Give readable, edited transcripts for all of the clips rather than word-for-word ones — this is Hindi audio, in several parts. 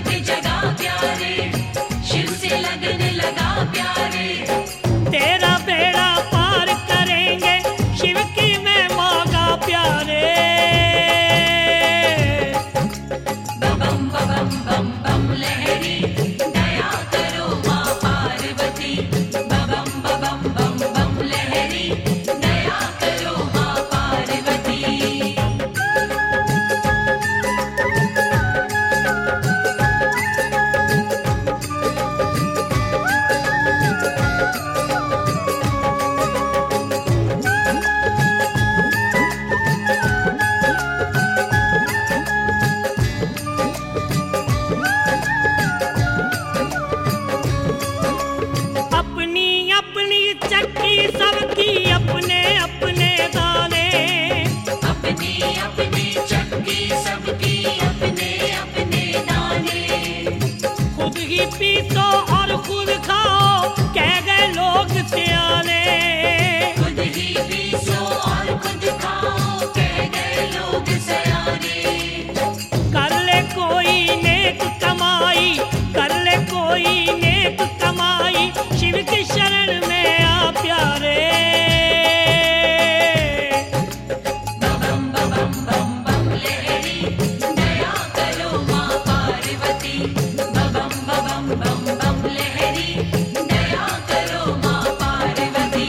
की जगह प्यारे, शिव से लगने लगा प्यारे। तेरा बेड़ा पार करेंगे शिव की महिमा गा प्यारे। बम बम बम बम लहरी, दया करो माँ पार्वती। बम बम बम बम लहरी, दया करो माँ पार्वती। अपनी अपनी चक्की सबकी अपने अपने दाने, अपनी अपनी चक्की सबकी अपने अपने दाने। खुद ही पीसो और खुद खाओ कह गए लोग सियाने। खुद ही पीसो और खुद खाओ कह गए लोग सयाने। कर ले कोई नेक कमाई, कर ले कोई नेक कमाई, शिव की शरण में आ प्यारे। बम बम बम बम लहरी, दया करो माँ पार्वती। बम बम बम बम लहरी, दया करो माँ पार्वती।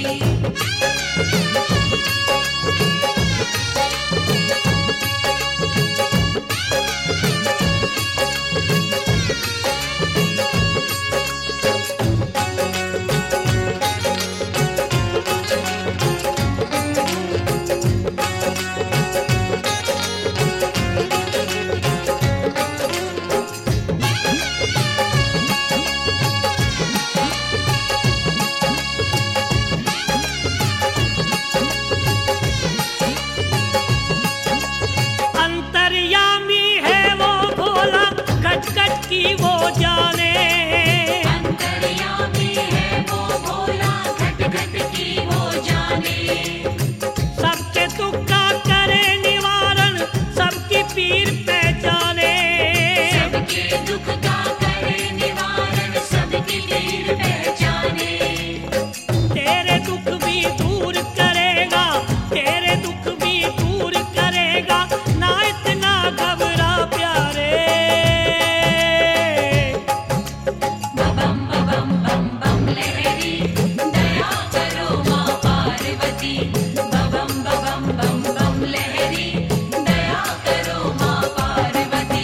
अंतर्यामी है वो भोला, खट खट की वो जाने। अंतर्यामी है वो भोला, खट खट की वो जाने। सबके दुख का करे निवारण, सबकी पीर पहचाने। सबके दुख का करे निवारण, सबकी पीर पहचाने। तेरे दुख भी दूर करेगा, तेरे दुख भी दूर करेगा, ना इतना घबरा प्यारे। बम बम बम बम लहरी, दया करो माँ पार्वती। बम बम बम बम लहरी, दया करो माँ पार्वती।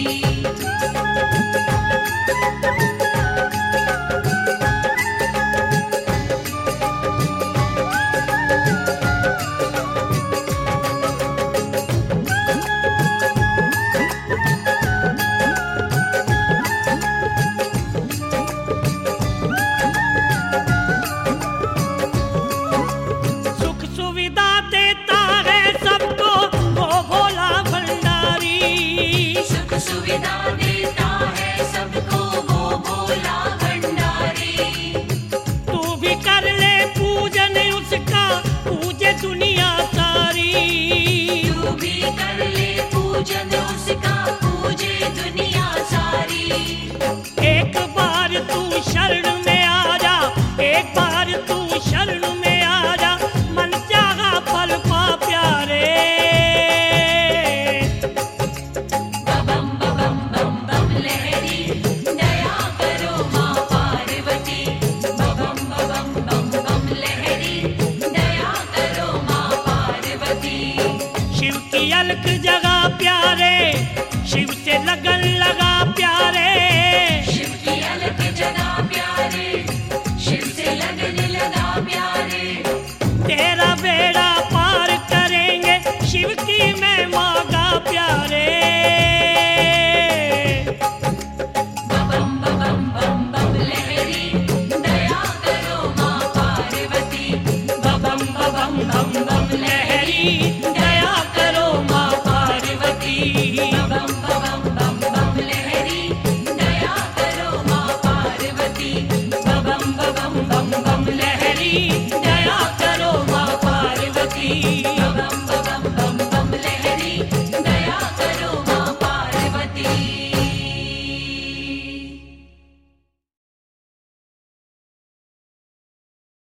सुख सुविधा देता है सबको वो भोला भंडारी। सुख सुविधा देता है सबको वो भोला भंडारी। तू भी कर ले पूजन उसका, पूजे दुनिया सारी। तू भी कर ले पूजन उसका, पूजे दुनिया सारी। एक बार तू शरण में आ जा, एक बार तू शरण में आ जा, मन चाहा फल पा प्यारे। बम बम बम बम लहरी,